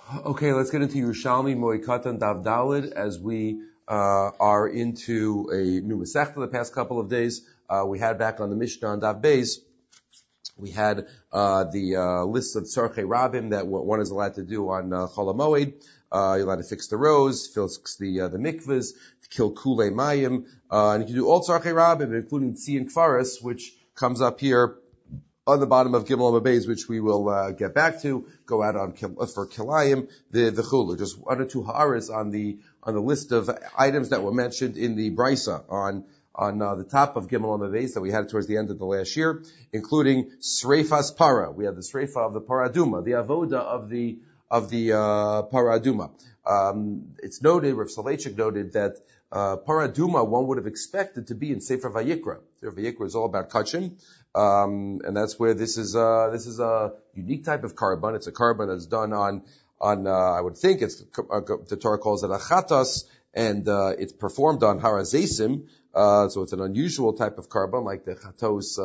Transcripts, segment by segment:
Okay, let's get into Yerushalmi Moikatan Dav Dalid as we are into a new Masechta the past couple of days. We had back on the Mishnah on Dav Beis, we had the list of Tzarchei Rabim that one is allowed to do on Chol HaMoed. You're allowed to fix the rows, fix the mikvahs, kill Kulei Mayim, and you can do all Tzarchei Rabim, including Tzion Kfaris, which comes up here on the bottom of Gimel Amabeis, which we will get back to, go out on for Kilayim, the Chulu. Just one or two ha'aras on the list of items that were mentioned in the Brisa on the top of Gimel Amabeis that we had towards the end of the last year, including Sreifas Para. We have the Sreifa of the Paraduma, the Avoda of the Paraduma. It's noted, Rav Soloveitchik noted that Paraduma one would have expected to be in Sefer Vayikra. Sefer Vayikra is all about kachim. And that's where this is a unique type of carbon. It's a carbon that's done on I would think the Torah calls it achatas, and it's performed on harazesim. So it's an unusual type of carbon, like the chatos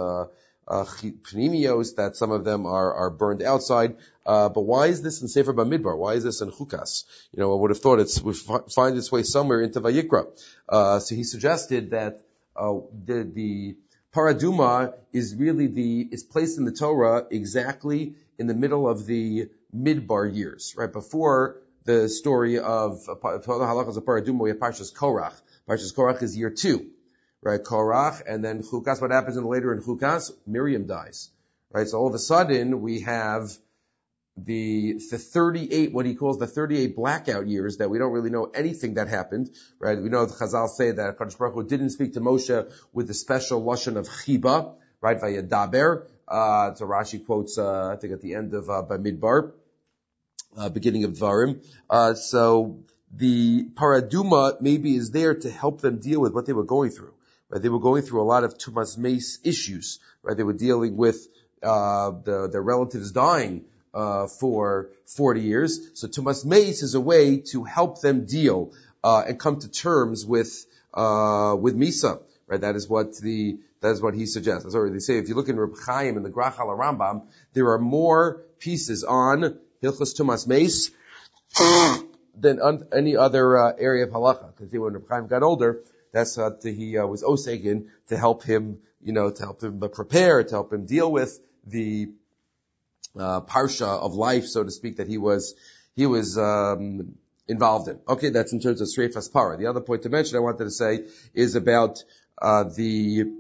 pnimios, that some of them are burned outside. But why is this in Sefer Bamidbar? Why is this in Chukas? I would have thought it would find its way somewhere into Vayikra. So he suggested that the Paraduma is really is placed in the Torah exactly in the middle of the Midbar years, right before the story of halachas of Paraduma. We have Parshas Korach. Parshas Korach is year 2, right? Korach, and then Chukas. What happens later in Chukas? Miriam dies, right? So all of a sudden we have the 38, what he calls the 38 blackout years, that we don't really know anything that happened, right? We know the Chazal say that HaKadosh Baruch Hu didn't speak to Moshe with the special lashon of chiba, right? Vayadaber. So Rashi quotes, I think at the end of Bamidbar, beginning of Dvarim. So the Paraduma maybe is there to help them deal with what they were going through, right? They were going through a lot of Tumas Meis issues, right? They were dealing with their relatives dying for 40 years. So Tumas Meis is a way to help them deal and come to terms with Misa, right? That is what he suggests. That's what they say. If you look in Reb Chaim and the Grach al Rambam, there are more pieces on Hilchos Tumas Meis than any other area of halacha. Because when Reb Chaim got older, that's what he was osegin to help him, to help him prepare, to help him deal with the parsha of life, so to speak, that he was involved in. Okay, that's in terms of Sreifas Para. The other point to mention I wanted to say is about the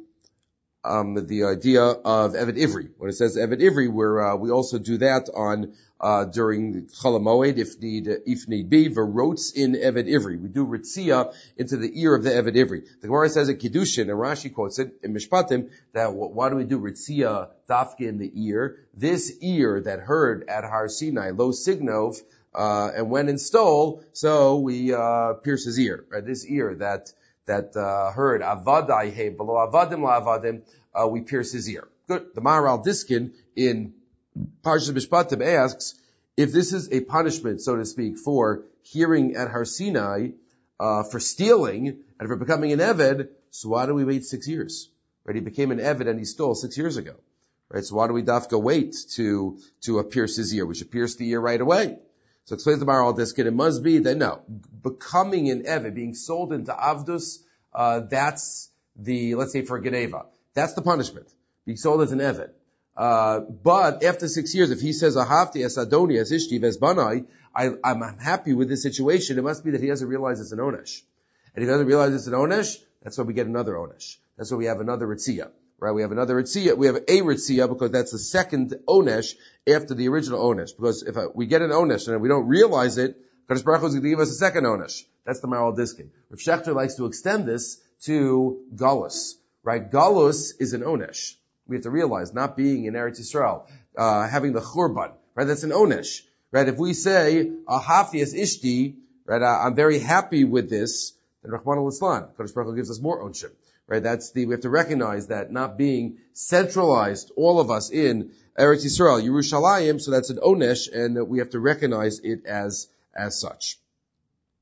idea of Eved Ivri. When it says Eved Ivri, we also do that on during Chol HaMoed, if need be, Verots in Eved Ivri. We do Ritzia into the ear of the Eved Ivri. The Gemara says at Kiddushin, and Rashi quotes it in Mishpatim, that why do we do Ritzia dafke in the ear? This ear that heard at Har Sinai, Lo Signov, and went and stole, so we pierce his ear. Right? This ear that heard Avadai he below Avadim la Avadim, we pierce his ear. Good. The Maharal Diskin in Parshas Mishpatim asks if this is a punishment, so to speak, for hearing at Har Sinai, for stealing and for becoming an Eved. So why do we wait 6 years? Right? He became an Eved and he stole 6 years ago. Right? So why do we dafka wait to pierce his ear? We should pierce the ear right away. So explains the Maharal Diskin, it must be that no, becoming an Eved, being sold into Avdus, that's let's say for Geneva, that's the punishment. Being sold as an Eved. But after 6 years, if he says, Ahavti es Adoni es Ishti ves Banai, I'm happy with this situation, it must be that he doesn't realize it's an Onesh. And if he doesn't realize it's an Onesh, that's why we get another Onesh. That's why we have another Ritzia. Right? We have another Ritzia. We have a Ritzia because that's the second Onesh after the original Onesh. Because if we get an Onesh and we don't realize it, Kadosh Baruch Hu is going to give us a second Onesh. That's the Maharal Diskin. Rav Shechter likes to extend this to Galus. Right? Galus is an Onesh. We have to realize, not being in Eretz Yisrael, having the Churban, right? That's an Onesh, right? If we say, Ahafi es Ishti, right? I'm very happy with this, then Rahman al-Islam, Kadosh Baruch Hu gives us more Onshim, right? We have to recognize that not being centralized, all of us in Eretz Yisrael, Yerushalayim, so that's an Onesh, and we have to recognize it as such.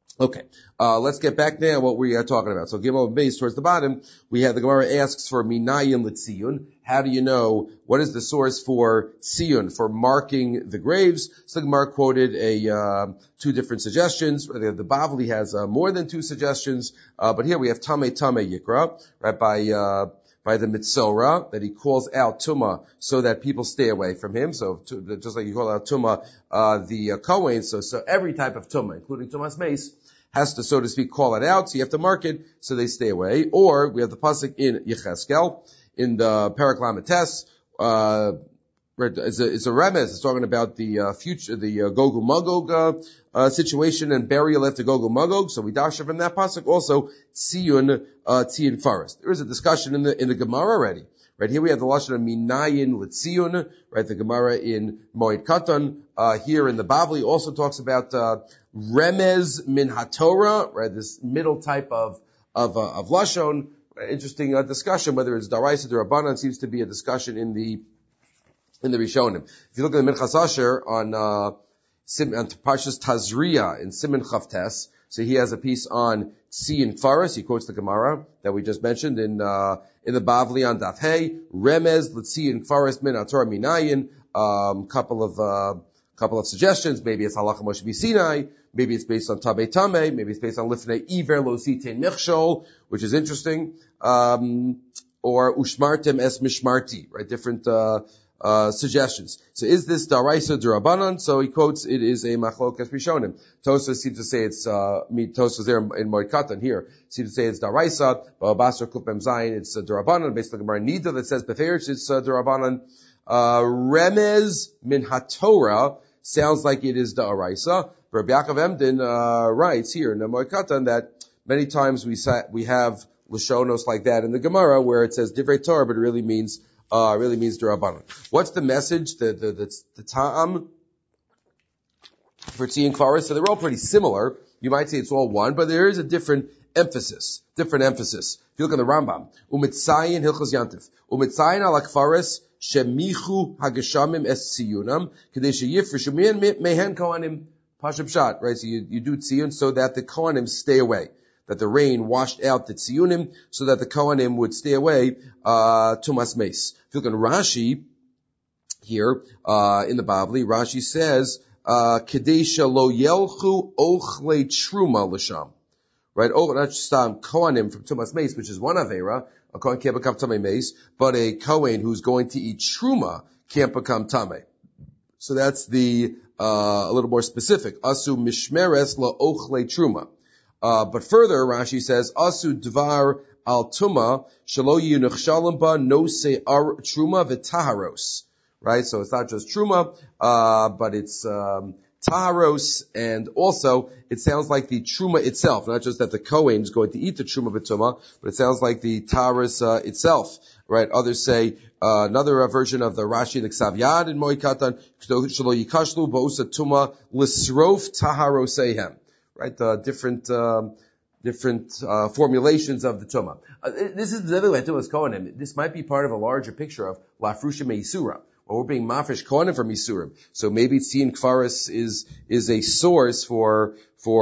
Okay, let's get back now what we are talking about. So Gimel base towards the bottom, we have the Gemara asks for minayin l'tziyun. How do you know what is the source for tziyun, for marking the graves? So the Gemara quoted two different suggestions. The Bavli has more than two suggestions, but here we have Tameh Yikra, right, by the Mitzora, that he calls out Tumah so that people stay away from him. So just like you call out Tumah, the Kohen, so every type of Tumah, including Tumas Mace, has to, so to speak, call it out, so you have to mark it so they stay away. Or we have the pasuk in Yecheskel, in the Parak Lamites, it's a remez, it's talking about the future, the Gog Magog situation and burial after Gog Magog. So we dasha from that pasuk also Tziyun forest. There is a discussion in the Gemara already. Right here we have the lashon of minayin l'tziyun. Right, the Gemara in Moed Katan here in the Bavli also talks about remez min haTorah. Right, this middle type of lashon. Interesting discussion whether it's daraisa or Rabbanan. Seems to be a discussion in the Rishonim. If you look at the Minchas Asher on Parshas Tazria in Siman Chavtes, so he has a piece on Tziyin Faras. He quotes the Gemara that we just mentioned in the Bavli on Daf Hey. Remez l'Tziyin Faras min haTorah minayin. Couple of suggestions. Maybe it's Halacha Moshe Sinai. Maybe it's based on Tabei Tameh. Maybe it's based on Lifnei Iver Lo Sitein Michshol, which is interesting. Or Ushmartem Es Mishmarti, right? Different suggestions. So is this Daraisa Durabanan? So he quotes, it is a Machlokas Rishonim. Tosfos seems to say it's, Tosfos there in Moed Katan here, seems to say it's Daraisa, but Basar Kupem Zayin, it's Durabanan, based on the Gemara Nida that says Beferish, it's Durabanan. Remez Min HaTorah sounds like it is Daraisa. Rabbi Yaakov Emden, writes here in the Moed Katan that many times we have Lashonos like that in the Gemara where it says Divrei Torah, but it really means Durabanan. What's the message? The Ta'am for Tziyin Kfaris? So they're all pretty similar. You might say it's all one, but there is a different emphasis. If you look at the Rambam, Umitzayin Hilchos Yantif, Umitzayin ala Kfaris shemichu hageshamim es tziyunam kedei sheyifrishu mehen kohanim pashab shat. Right, so you do tziyun so that the kohanim stay away. That the rain washed out the tziyunim, so that the kohanim would stay away, tumas meis. If you look at Rashi, here, in the Bavli, Rashi says, Kadesha lo yelchu ochle truma l'sham. Right? Oh, not just, kohanim from tumas meis, which is one avera, a kohen can't become tamei meis, but a kohen who's going to eat truma can't become tamei. So that's a little more specific. Asu mishmeres la ochle truma. But further, Rashi says, Asu dvar al tuma shelo yinuchshalim ba no se truma v'taharos. Right? So it's not just truma, but it's, taharos, and also, it sounds like the truma itself, not just that the kohen is going to eat the truma v'tuma, but it sounds like the taharos, itself. Right? Others say, another version of the Rashi, the Ksav Yad in Moed Katan, shelo yikashlu ba'usa tuma l'srof taharoseihem. Right, different formulations of the Tumah. This is the other way Tumah's Kohanim. This might be part of a larger picture of Lafrusha Meisura, or we're being Mafresh Kohanim from Yisurim. So maybe Tziyin Kfaris is a source for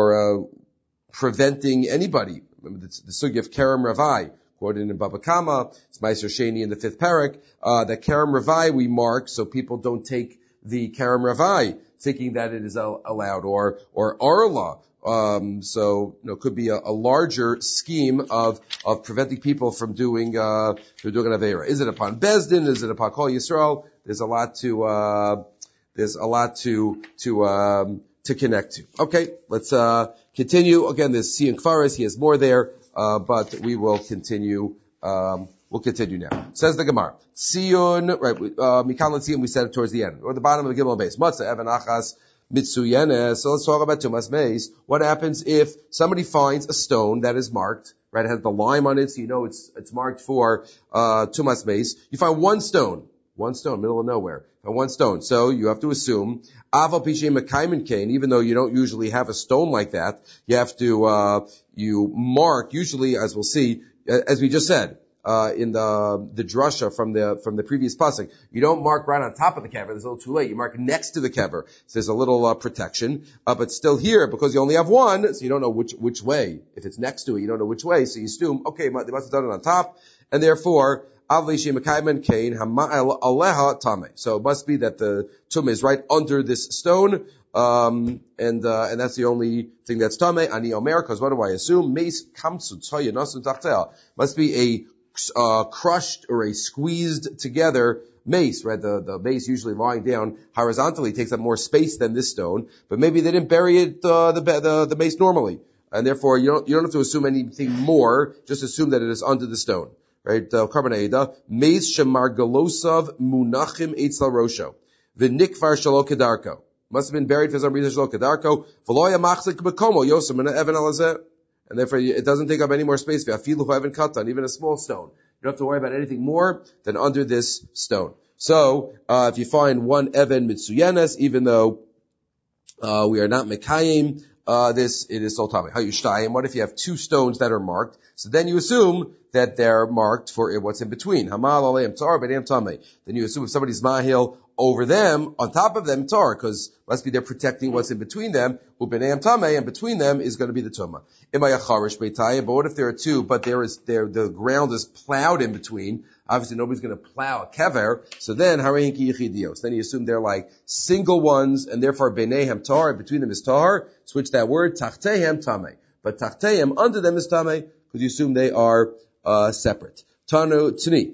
preventing anybody. Remember the Sugi of Kerem Ravai, quoted in Baba Kama, it's Meiser Sheni in the 5th parak, that Kerem Ravai we mark so people don't take the Kerem Ravai, thinking that it is allowed, or Arla. So, could be a larger scheme of preventing people from doing an Avera. Is it upon Bezdin? Is it upon Kol Yisrael? There's a lot to connect to. Okay, let's, continue. Again, there's Tziyin Kfaris. He has more there, but we will continue, we'll continue now. Says the Gemara. Tziyun, right, Mikal and Tziyun we said it towards the end, or the bottom of the Gimel base. Matzah, Evan Achas, Mitsuyene. So let's talk about Tumas Meis. What happens if somebody finds a stone that is marked, right? It has the lime on it, so you know it's marked for Tumas Meis. You find one stone, middle of nowhere, and one stone. So you have to assume Aval Pishem Mekaymin Kain, even though you don't usually have a stone like that, you have to you mark, usually, as we'll see, as we just said, in the drasha from the previous pasuk. You don't mark right on top of the kever. It's a little too late. You mark next to the kever. So there's a little protection. But still here, because you only have one, so you don't know which way. If it's next to it, you don't know which way. So you assume, okay, they must have done it on top, and therefore, so it must be that the tumah is right under this stone, and that's the only thing that's tameh. Ani omer, because what do I assume? Meis kamsu tzoya nasun tachtel. Must be a crushed or a squeezed together mace, right? The mace usually lying down horizontally takes up more space than this stone, but maybe they didn't bury it, the mace normally. And therefore you don't have to assume anything more, just assume that it is under the stone. Right, Karban Eida, Meis Shemar Galosav Munachim Eitzel Rosho, V'nikvar Shalo Kedarko. Must have been buried for some reason Shalo Kedarko, V'loya Machzik Bekomo Yosem and Evan Alazeh. And therefore it doesn't take up any more space. V'afilu Evan Katan, even a small stone. You don't have to worry about anything more than under this stone. So, if you find one Evan Mitsuyenes, even though, we are not Mekayim, it is Sol Tameh. Hayushtayim, what if you have two stones that are marked? So then you assume that they're marked for what's in between. Hamal aleim tar, b'nei tameh. Then you assume if somebody's mahil over them, on top of them tar, because must be they're protecting what's in between them. U'b'nei tameh, and between them is going to be the tumah. Imayacharish beitayim, but what if there are two, but the ground is plowed in between? Obviously nobody's going to plow a kever, so then harein ki yichidios. Then you assume they're like single ones, and therefore b'neihem tar, and between them is tar. Switch that word, tachtehem tameh. But tachtehem, under them is tameh, because you assume they are separate. Tanu tni.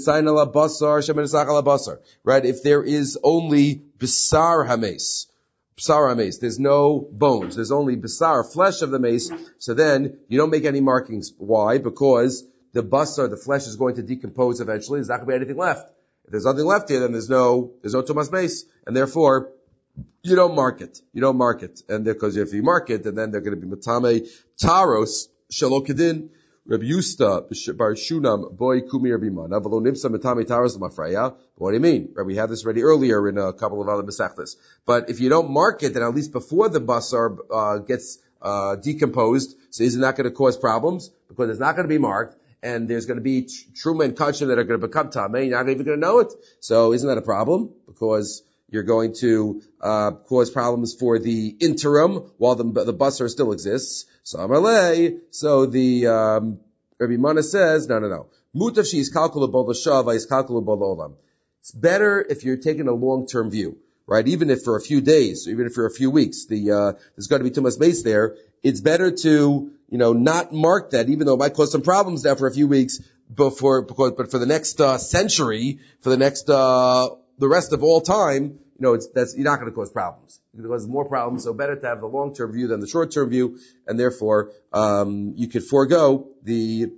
Right? If there is only bisar hames, there's no bones, there's only bisar, flesh of the mace, so then you don't make any markings. Why? Because the basar, the flesh is going to decompose eventually. There's not going to be anything left. If there's nothing left here, then there's no tumas mace, and therefore you don't mark it. And because if you mark it, then they're going to be matame taros shalokadin. Rabbi Yusta bar Shunam boy kumir bimana v'lo nimsa metami taros l'mafreya. What do you mean? Right, we had this already earlier in a couple of other mesechtas. But if you don't mark it, then at least before the basar gets decomposed, so isn't that going to cause problems? Because it's not going to be marked, and there's going to be truma and kachim that are going to become tameh. You're not even going to know it. So isn't that a problem? Because you're going to cause problems for the interim while the basar still exists. So Amalei, the Rabbi Mana says, no. Mutav she is calculable l'shava is calculable l'olam. It's better if you're taking a long-term view, right? Even if for a few days, even if for a few weeks, there's got to be too much space there. It's better to, not mark that, even though it might cause some problems now for a few weeks but for the next century, for the rest of all time, you're not going to cause problems. It causes more problems, so better to have the long-term view than the short-term view, and therefore, you could forego the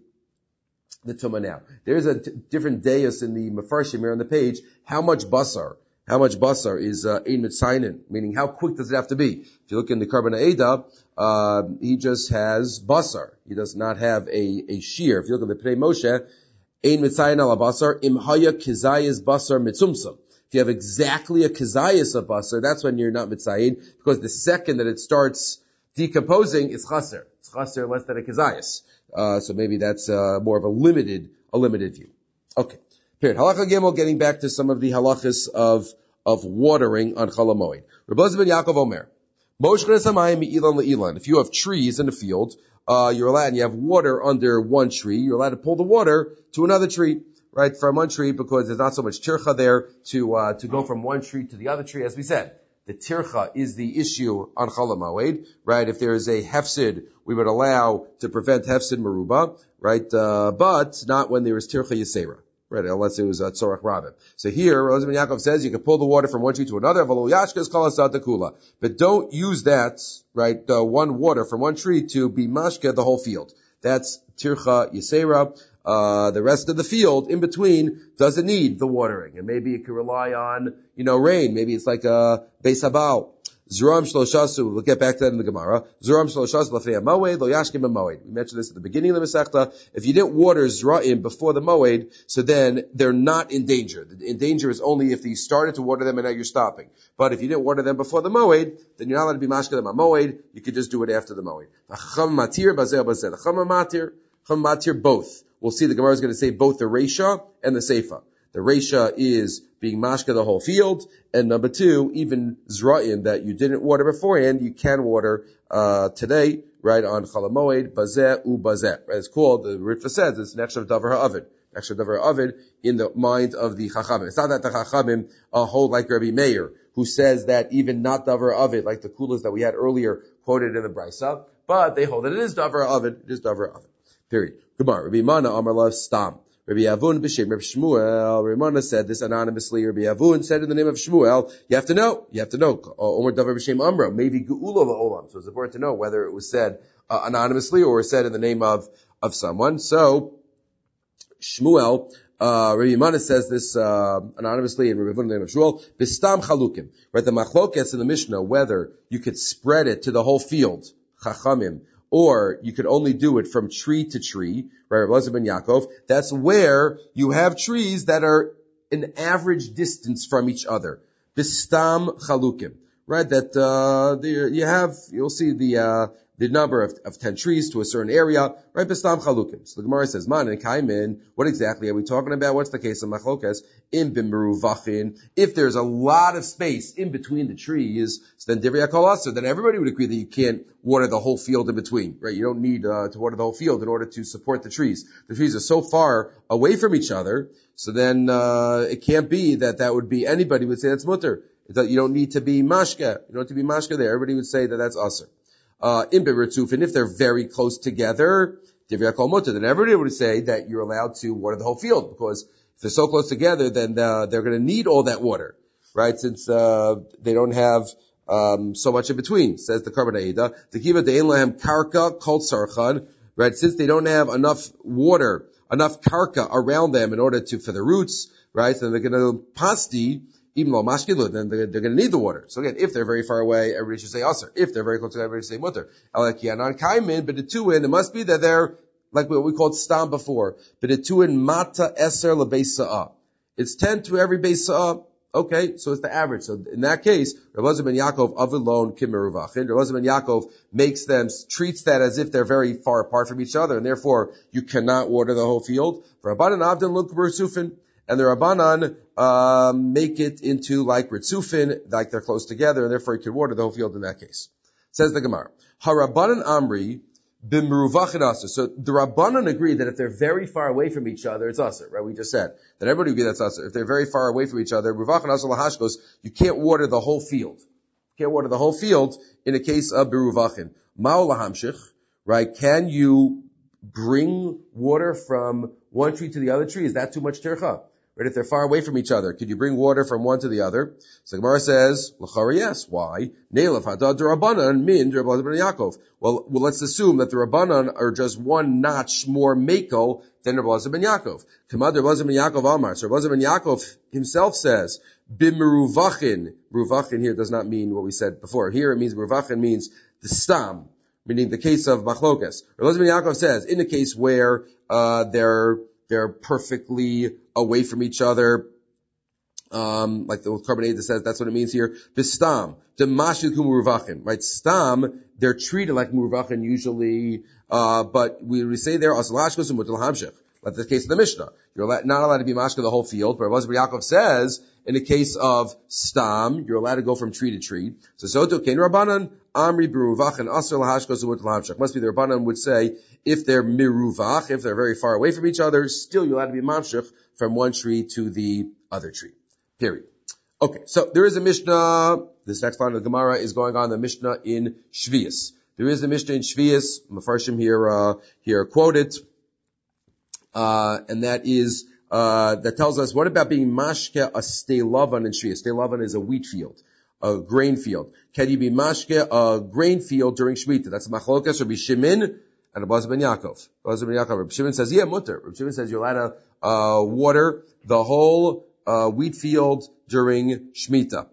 tumah now. There's a different deus in the Mefarshim here on the page. How much basar is ein mitzainin, meaning how quick does it have to be? If you look in the Karban Eida, he just has basar. He does not have a shear. If you look at the Pnei Moshe, ein mitzayin ala basar, im haya kizayis basar mitzumsam. If you have exactly a kizayis of basar, that's when you're not mitzayin, because the second that it starts decomposing, it's chaser. It's chaser less than a kizayis. So maybe that's more of a limited view. Okay. Period. Halacha Gimel, getting back to some of the halachas of watering on Chol HaMoed. Rabbi ben Yaakov Omer, Moshcheres hamayim mi'ilan le'ilan. If you have trees in the field, you're allowed, and you have water under one tree, you're allowed to pull the water to another tree, right, from one tree, because there's not so much tircha there to go from one tree to the other tree, as we said. The tircha is the issue on Chol HaMoed, right? If there is a hefsid, we would allow to prevent hefsid meruba, right? But not when there is tircha yisera, right? Unless it was tzorach rabim. So here, Rabbi ben Yaakov says you can pull the water from one tree to another, but don't use that, right? One water from one tree to be mashke the whole field. That's tircha yisera. The rest of the field in between doesn't need the watering, and maybe it could rely on, rain. Maybe it's like a beis habal. Zuram shloshasu. We'll get back to that in the Gemara. Zuram shloshasu lafnei hamoed lo yashkim hamoed. We mentioned this at the beginning of the Masechta. If you didn't water zra'im before the moed, so then they're not in danger. In danger is only if you started to water them and now you're stopping. But if you didn't water them before the moed, then you're not allowed to be mashka them hamoed. You could just do it after the moed. Chacham matir bazel bazel. Chacham matir both. we'll see the Gemara is going to say both the Reisha and the Seifa. The Reisha is being mashka the whole field, and number two, even Zra'im that you didn't water beforehand, you can water today, right, on Chol HaMoed, Bazeh u Bazeh. Right, it's called, the Ritva says, it's Nechshav Davar HaOvid. Nechshav Davar HaOvid in the mind of the Chachamim. It's not that the Chachamim hold like Rabbi Meir, who says that even not Davar HaOvid, like the Kulas that we had earlier quoted in the Brisa, but they hold that it is Davar HaOvid, it is Davar HaOvid. Period. Gemara, Rabbi Mana Amar Lav Stam. Rabbi Avun b'shem Rabbi Shmuel. Rabbi Mana said this anonymously. Rabbi Avun said in the name of Shmuel, you have to know. Omer davar b'shem Amra, maybe geula la'olam. So it's important to know whether it was said anonymously or said in the name of someone. So Shmuel, Rabbi Mana says this anonymously, and Rabbi Avun in the name of Shmuel, b'stam chalukim. Right, the machlokes in the Mishnah, whether you could spread it to the whole field, chachamim, or you could only do it from tree to tree, right? Rabbi Elazar ben Yaakov. That's where you have trees that are an average distance from each other. Bistam chalukim, right? That you'll see the number of 10 trees to a certain area, right? Bistam chalukim. So the Gemara says, Man and Kaimin, what exactly are we talking about? What's the case of machlokas? In b'meruvachin, if there's a lot of space in between the trees, so then divrei kol aser, then everybody would agree that you can't water the whole field in between, right? You don't need to water the whole field in order to support the trees. The trees are so far away from each other, so then it can't be that would be, anybody would say that's mutter. You don't need to be mashka. You don't have to be mashka there. Everybody would say that that's aser. In Beretzuf, and if they're very close together, divrei kol mutter, then everybody would say that you're allowed to water the whole field, because if they're so close together, then they're going to need all that water, right? Since they don't have so much in between, says the Karban Ha'eda. Tekiva de'en lahem karka kol sarchan, right? Since they don't have enough water, enough karka around them in order for the roots, right? So they're going to pasti, even though mashkilu, then they're going to need the water. So again, if they're very far away, everybody should say aser. If they're very close together, everybody should say mutter. Alakiyanan kaimin, but the two in, it must be that they're like what we called stam before. But the two in mata eser lebeis sa'ah. It's 10 to every beis sa'ah. Okay, so it's the average. So in that case, Rabbi Elazar ben Yaakov avilon kimeruvachin. Rabbi Elazar ben Yaakov treats that as if they're very far apart from each other, and therefore you cannot water the whole field. For Rabbanan avdin luk bersufin. And the Rabbanan make it into like Ritzufin, like they're close together, and therefore you can water the whole field in that case. Says the Gemara. Harabbanan Amri b'meruvachin aser. So the Rabbanan agree that if they're very far away from each other, it's aser, right? We just said that everybody agree that's aser. If they're very far away from each other, meruvachin aser lahashkos, you can't water the whole field. You can't water the whole field in a case of beruvachin. Ma'ol lahamshich, right? Can you bring water from one tree to the other tree? Is that too much tircha? Right, if they're far away from each other, could you bring water from one to the other? So Gemara says, l'chara, yes. Why? Ne'elav hadad d'Rabbanan min d'Rabbi Elazar ben Yaakov. Well, let's assume that the Rabbanan are just one notch more makel than Rabbi Elazar ben Yaakov. Kamad Rabbi Elazar ben Yaakov Amar. So Rabbi Elazar ben Yaakov himself says, b'meruvachin. Meruvachin here does not mean what we said before. Here it means, meruvachin means the stam, meaning the case of machlokas. Rabbi Elazar ben Yaakov says, in the case where they're perfectly away from each other, like the Karban Ha'eda says, that's what it means here. Bistam, the mashil kumuruvachin, right? Stam, they're treated like muruvachin usually, but we say there, asalashkos and mutal hamshech. Like the case of the Mishnah. You're not allowed to be mashka the whole field, but Rabbi Yaakov says, in the case of stam, you're allowed to go from tree to tree. So soto kein Rabbanan, amri beruvachin asar lahashkos and mutal hamshech. Must be the Rabbanan would say, if they're miruvach, if they're very far away from each other, still you're allowed to be mamshech from one tree to the other tree. Period. Okay, so there is a Mishnah, this next line of the Gemara is going on the Mishnah in Shvius. There is a Mishnah in Shvius, Mefarshim here quoted, and that is, that tells us, what about being mashke a steilavan in Shvius? Steilavan is a wheat field, a grain field. Can you be mashke a grain field during Shemitah? That's machlokas Rabbi Shimon and Rabbi Elazar ben Yaakov. Rabbi Shimon says, yeah, mutter. Rabbi Shimon says you're allowed to water the whole wheat field during Shemitah.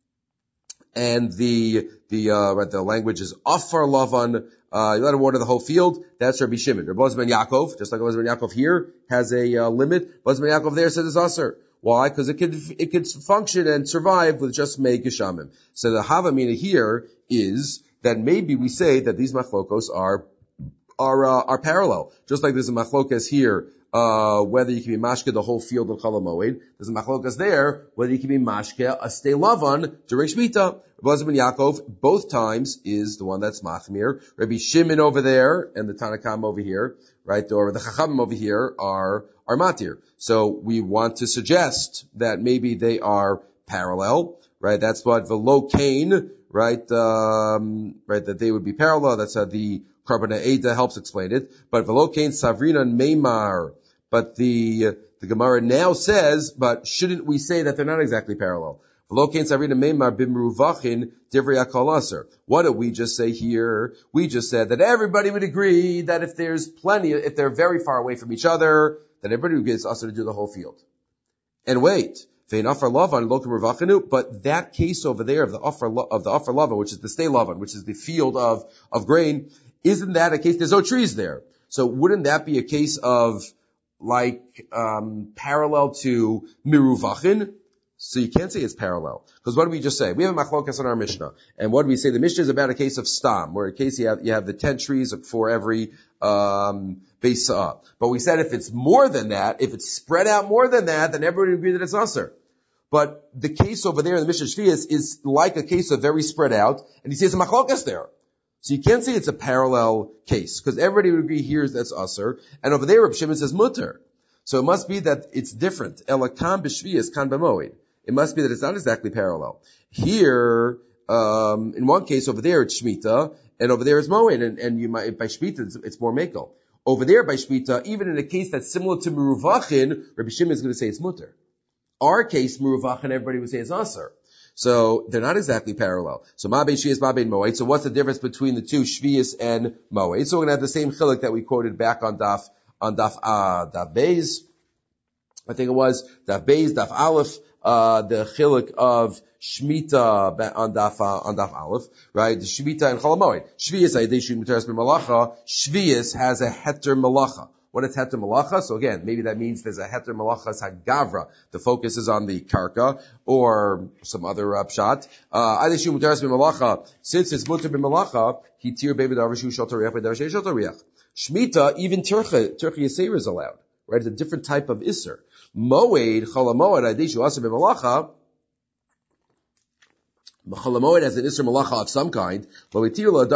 And the language is afar lavan. You let him water the whole field. That's Rabbi Shimon. Rabbi Elazar ben Yaakov, just like Rabbi Elazar ben Yaakov here, has a limit. Rabbi Elazar ben Yaakov there says it's aser. Why? Because it could function and survive with just mei geshamim. So the havamina here is that maybe we say that these machlokos are parallel. Just like there's a machlokas here whether you can be mashke the whole field of Chol HaMoed. There's a machlokas there, whether you can be mashke a stay lavan during Shemitah. Rabbi ben Yaakov, both times, is the one that's machmir. Rabbi Shimon over there, and the Tanakam over here, right, or the Chachamim over here are matir. So we want to suggest that maybe they are parallel, right? That's what velo kain, right, that they would be parallel. That's how the Karbana Eda helps explain it. But velo kain savrina meimar. But the Gemara now says, but shouldn't we say that they're not exactly parallel? Velo kain savrina meimar bimruvachin divrei akol aser. What did we just say here? We just said that everybody would agree that if they're very far away from each other, that everybody would get aser to do the whole field. And wait. But that case over there of the Afar Lavan, which is the stay Lavan, which is the field of grain, isn't that a case? There's no trees there. So wouldn't that be a case of parallel to Miruvachin? So you can't say it's parallel. Because what did we just say? We have a machlokas on our Mishnah. And what did we say? The Mishnah is about a case of stam, where in case you have the 10 trees for every base up. But we said if it's more than that, if it's spread out more than that, then everybody would agree that it's aser. But the case over there in the Mishnah Shvius is like a case of very spread out, and he says a machlokas there. So you can't say it's a parallel case, because everybody would agree here that's aser, and over there Reb Shimon says mutter. So it must be that it's different. Elakam b'shvius kan b'moed. It must be that it's not exactly parallel. Here, in one case over there it's Shemitah, and over there it's Moed, and you might, by Shemitah it's more Mekel. Over there by Shemitah, even in a case that's similar to Meruvachin, Rabbi Shimon is going to say it's Mutter. Our case, Meruvachin, everybody would say it's Aser. So they're not exactly parallel. So Ma Bein Shvius, Ma Bein Moed. So what's the difference between the two, Shvius and Moed? So we're going to have the same chiluk that we quoted back on Daf Beis. I think it was Daf Beis, Daf Aleph. The chiluk of Shemitah on Daf Aleph, right? The Shemitah and Chol HaMoed. Shvius Aydei Mutaras B'Malacha. Shvius has a heter malacha. What is heter malacha? So again, maybe that means there's a heter malacha sagavra. The focus is on the karka or some other pshat. Aydei Mutaras B'Malacha. Since it's mutar b'malacha, hitir be'bed avashu shel toriach b'davashay shel toriach. Shemitah, even Turcha Yaseir is allowed, right? It's a different type of isser. Moed, Chol HaMoed, Adishu Asa B'Malacha. Chol HaMoed has an Isser Malacha of some kind. On Chol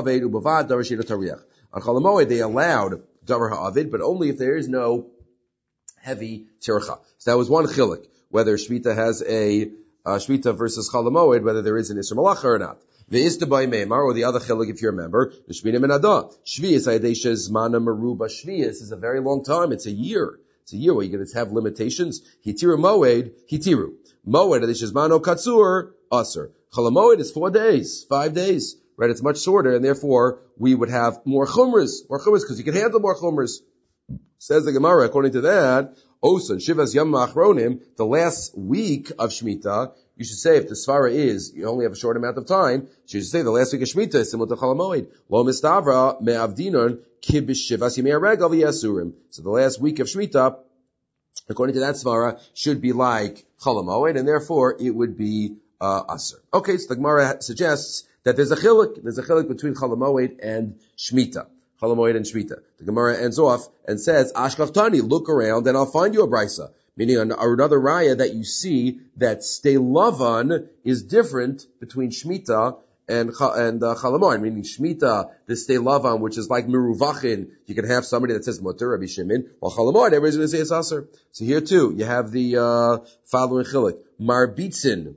HaMoed, they allowed Davar Ha'avid, but only if there is no heavy tircha. So that was one chiluk, whether Shemitah has a Shemitah versus Chol HaMoed, whether there is an Isser Malacha or not. The Istabai Meimar, or the other chiluk, if you remember, the Shminim and Adah. Shvius, Adesha Zmana Meruba. Shvius is a very long time. It's a year. It's a year where you're going to have limitations. Hitiru Moed, Hitiru. Moed, Adeshizmano Katsur, Aser. Chol HaMoed is 4 days, 5 days. Right? It's much shorter, and therefore we would have more chumras, because you can handle more chumras. Says the Gemara, according to that, Osan, Shivas Yom Achronim, the last week of Shemitah, you should say, if the Svara is, you only have a short amount of time, you should say the last week of Shemitah is similar to Chol HaMoed. Lo Mistavra, Me'avdinon, Kibish Shivas Yimei Regal V'Yasurim. So the last week of Shemitah, according to that Svara, should be like Chol HaMoed, and therefore it would be Aser. Okay, so the Gemara suggests that there's a chiluk between Chol HaMoed and Shemitah. Chol HaMoed and Shemitah. The Gemara ends off and says, Ashkaftani, look around and I'll find you a brisa. Meaning another raya that you see that stay lavan is different between Shemitah and Chol HaMoed. Meaning Shemitah, the stay lavan, which is like Meruvachin, you can have somebody that says Mutter, Rabbi Shimon, while Chol HaMoed, everybody's going to say it's Aser. So here too, you have the following chiluk. Marbitzin,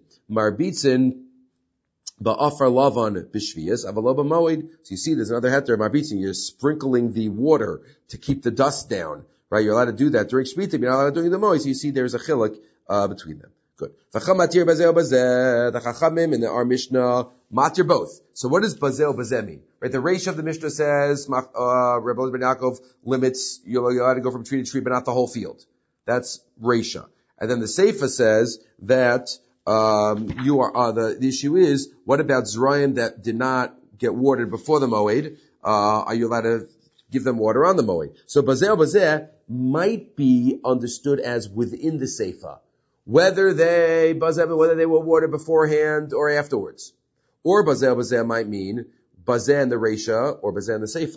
Ba'afar lavan b'shvius, avaloba moed. So you see there's another heter, marbitzin, you're sprinkling the water to keep the dust down. Right? You're allowed to do that during Shemitah, you're not allowed to do it in the moed. So you see there's a chiluk between them. Good. The Chachamim in our Mishnah, matir both. So what does bazeh bazeh mean? Right? The Reish of the Mishnah says, Rebbe Ben Yaakov limits, you're allowed to go from tree to tree, but not the whole field. That's Reisha. And then the Seifa says that the issue is, what about Zrayim that did not get watered before the Moed? Are you allowed to give them water on the Moed? So bazeh might be understood as within the Seifa. Whether they were watered beforehand or afterwards. Or bazeh might mean bazeh in the Reisha or bazeh in the Seifa.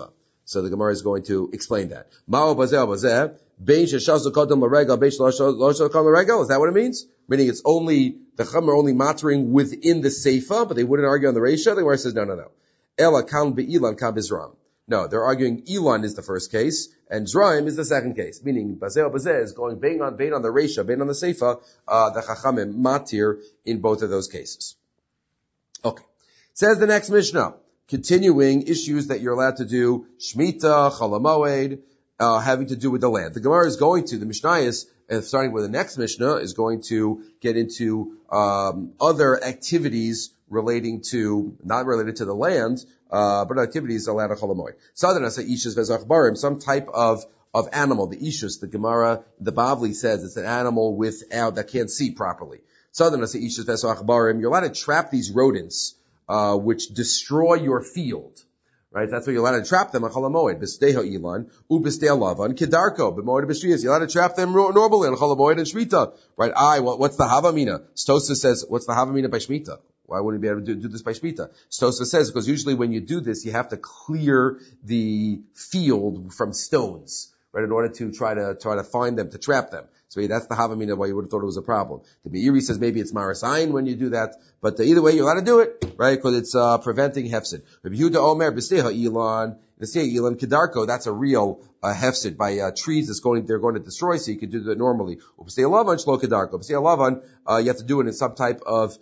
So the Gemara is going to explain that. Ma'o bazeh bazeh, bein sheshasu kodem l'regel, bein sheshasu kodem l'regel. Is that what it means? Meaning it's only, the Chum are only mattering within the Seifa, but they wouldn't argue on the Reisha. The Gemara says, no. Ela kan be'ilan kan bizram. No, they're arguing Elon is the first case, and Zraim is the second case. Meaning, bazeh bazeh is going bein on the Reisha, bein on the Seifa, the Chachamim matir in both of those cases. Okay. Says the next Mishnah. Continuing issues that you're allowed to do, Shemitah, Cholamoed, having to do with the land. The Gemara is going to, the Mishnayos, starting with the next Mishnah, is going to get into other activities relating to, not related to the land, but activities allowed to Cholamoed. Sadana say Ishus vezach barim, some type of animal. The Ishus, the Gemara, the Bavli says it's an animal that can't see properly. Sadana say Ishus vezach barim, you're allowed to trap these rodents, which destroy your field, right? That's why you're allowed to trap them on Cholamoed. B'steha ilan, ub'steha lavan, kedarko, b'moed b'shriyas. You're allowed to trap them normally on Cholamoed and Shmita, right? What's the Havamina? Stosa says, what's the Havamina by Shmita? Why wouldn't you be able to do this by Shmita? Stosa says, because usually when you do this, you have to clear the field from stones, right? In order to try to find them, to trap them. So that's the Havamina why you would have thought it was a problem. The Be'iri says maybe it's Marasayin when you do that, but either way you're allowed to do it, right? Because it's preventing hefsid. Rabbi Yehuda Omer b'steha ilan, b'steha ilan kedarko. That's a real hefsid by trees. They're going to destroy. So you can do that normally. B'steha lavan shlo kedarko. B'steha lavan you have to do it in some type of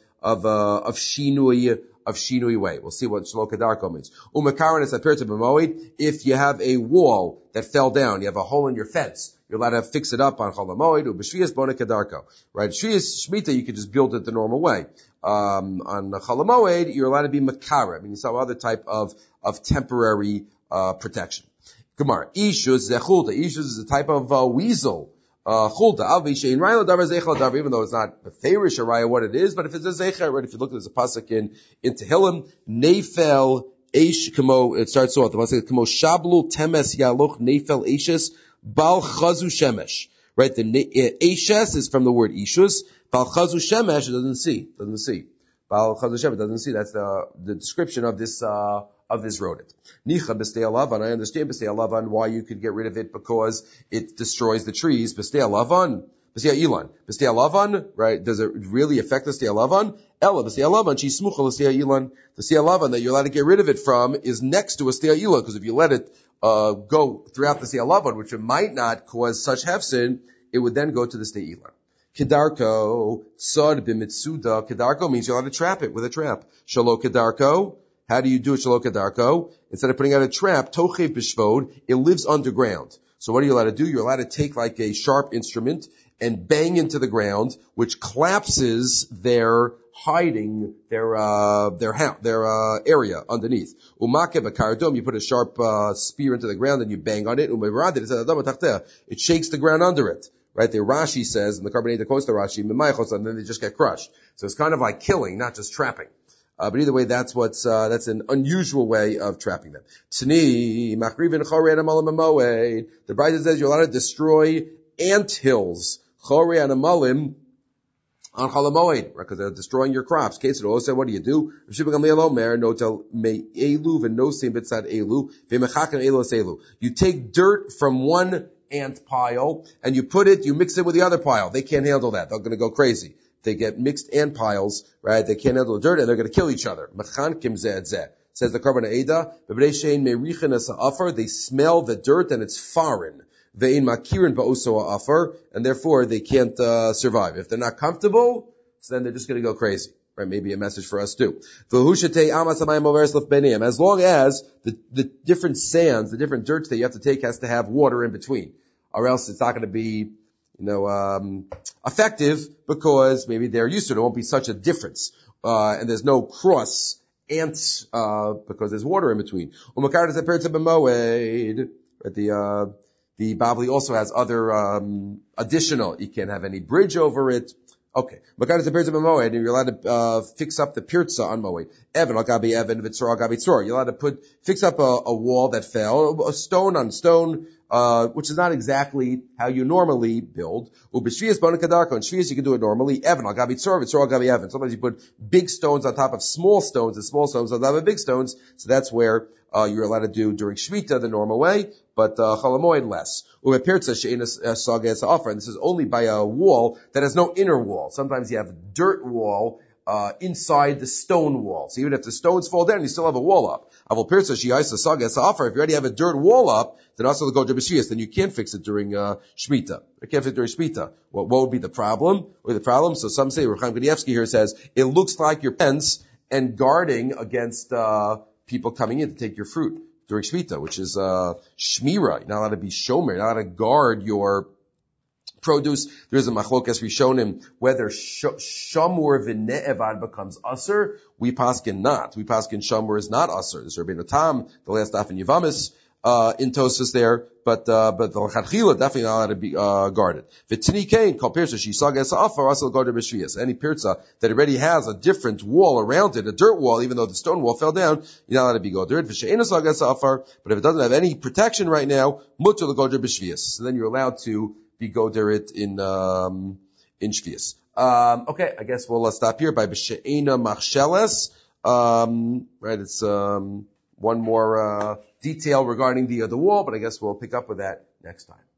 shinui way. We'll see what shlo kedarko means. Umakaran is apirta b'moed. If you have a wall that fell down, you have a hole in your fence, you're allowed to fix it up on Cholamoed, or b'shviyas bona kedarko. Right? Shviyas Shmita, you can just build it the normal way. On Cholamoed, you're allowed to be makara, meaning some other type of temporary, protection. Gemara. Ishus zechulta. Ishus is a type of, weasel. Chulta. Avi shein raya davar zeichel davar, even though it's not a ferish raya what it is, but if it's a zeichel, right? If you look at there's a pasuk in Tehillim, Nefel Eish Kamo, it starts off, the pasuk says, Kamo Shablu Temes Yaloch Nefel Eishes Bal Chazu Shemesh. Right? The Eishes is from the word Ishus. Bal Chazu Shemesh doesn't see. Bal Chazu Shemesh doesn't see. That's the description of this rodent. Nicha b'stei alavan. I understand b'stei alavan why you could get rid of it because it destroys the trees. B'stei alavan. B'stei ilan. B'stei alavan, right? Does it really affect the b'stei alavan? Ella b'stei alavan. She's smucha l'stei ilan. The b'stei alavan that you're allowed to get rid of it from is next to a b'stei ilan, because if you let it go throughout the b'stei alavan, which it might not cause such hefsin, it would then go to the b'stei ilan. Kedarko, sod b'mitsuda. Kedarko means you're allowed to trap it with a trap. Shalo kedarko. How do you do it, shalo kedarko? Instead of putting out a trap, tochev b'shvod, it lives underground. So what are you allowed to do? You're allowed to take like a sharp instrument and bang into the ground, which collapses their hiding, their area underneath. Umake b'kardom, you put a sharp spear into the ground and you bang on it. It shakes the ground under it. Right? The Rashi says, and the Carbonated quotes the Rashi, and then they just get crushed. So it's kind of like killing, not just trapping. But either way, that's an unusual way of trapping them. Tni, machrivin chorei anamolim amoed. The Brisa says you're allowed to destroy ant hills. Chorei anamolim on Cholamoed, right? Because they're destroying your crops. Case it also, what do you do? You take dirt from one ant pile and you mix it with the other pile. They can't handle that. They're going to go crazy. They get mixed ant piles, right? They can't handle the dirt and they're going to kill each other. Says the Karban Eda, they smell the dirt and it's foreign. And therefore they can't survive. If they're not comfortable, so then they're just going to go crazy. Right? Maybe a message for us too. As long as the different sands, the different dirts that you have to take has to have water in between. Or else it's not going to be effective, because maybe they're used to it. It won't be such a difference. And there's no cross ants, because there's water in between. The Bavli also has other, additional. You can't have any bridge over it. Okay. And you're allowed to, fix up the pirza on Moed. Evan, al-gabi Evan, vitzor al-gabi tzor. You're allowed to fix up a wall that fell, a stone on stone, which is not exactly how you normally build. Ubeshvias bana kadarko. In shvias you can do it normally. Evan al gabi tzor, tzor al gabi evan. Sometimes you put big stones on top of small stones, and small stones on top of big stones. So that's where you're allowed to do during Shmita the normal way, but Cholamoid less. Ubepirtza she'enas saga as offer. And this is only by a wall that has no inner wall. Sometimes you have a dirt wall inside the stone wall. So even if the stones fall down, you still have a wall up. Avol pirtza she'isa saga as offer. If you already have a dirt wall up, then also the Godra B'Shvias, then you can't fix it during Shmita. You can't fix it during Shmita. What would be the problem? So some say, Rav Chaim Kanievsky here says, it looks like your fence and guarding against people coming in to take your fruit during Shmita, which is Shmira. You're not allowed to be Shomer. You're not allowed to guard your produce. There's a machlokas rishonim whether Shamur v'ne'evad becomes Aser. We paskin not. We paskin Shamur is not Aser. There's Rabbeinu Tam, the last daf in Yavamis, in Tosas there, but the L'chadchila definitely not allowed to be guarded. V'tini kain kol pirza she'isag es afar asal guarded b'shvias. Any pirza that already has a different wall around it, a dirt wall, even though the stone wall fell down, you're not allowed to be guarded. V'she'en asag es afar, but if it doesn't have any protection right now, mutter l'guarded b'shvias. So then you're allowed to be goderit in shvias. Okay, I guess we'll stop here by b'she'ena machsheles. Right, it's one more detail regarding the wall, but I guess we'll pick up with that next time.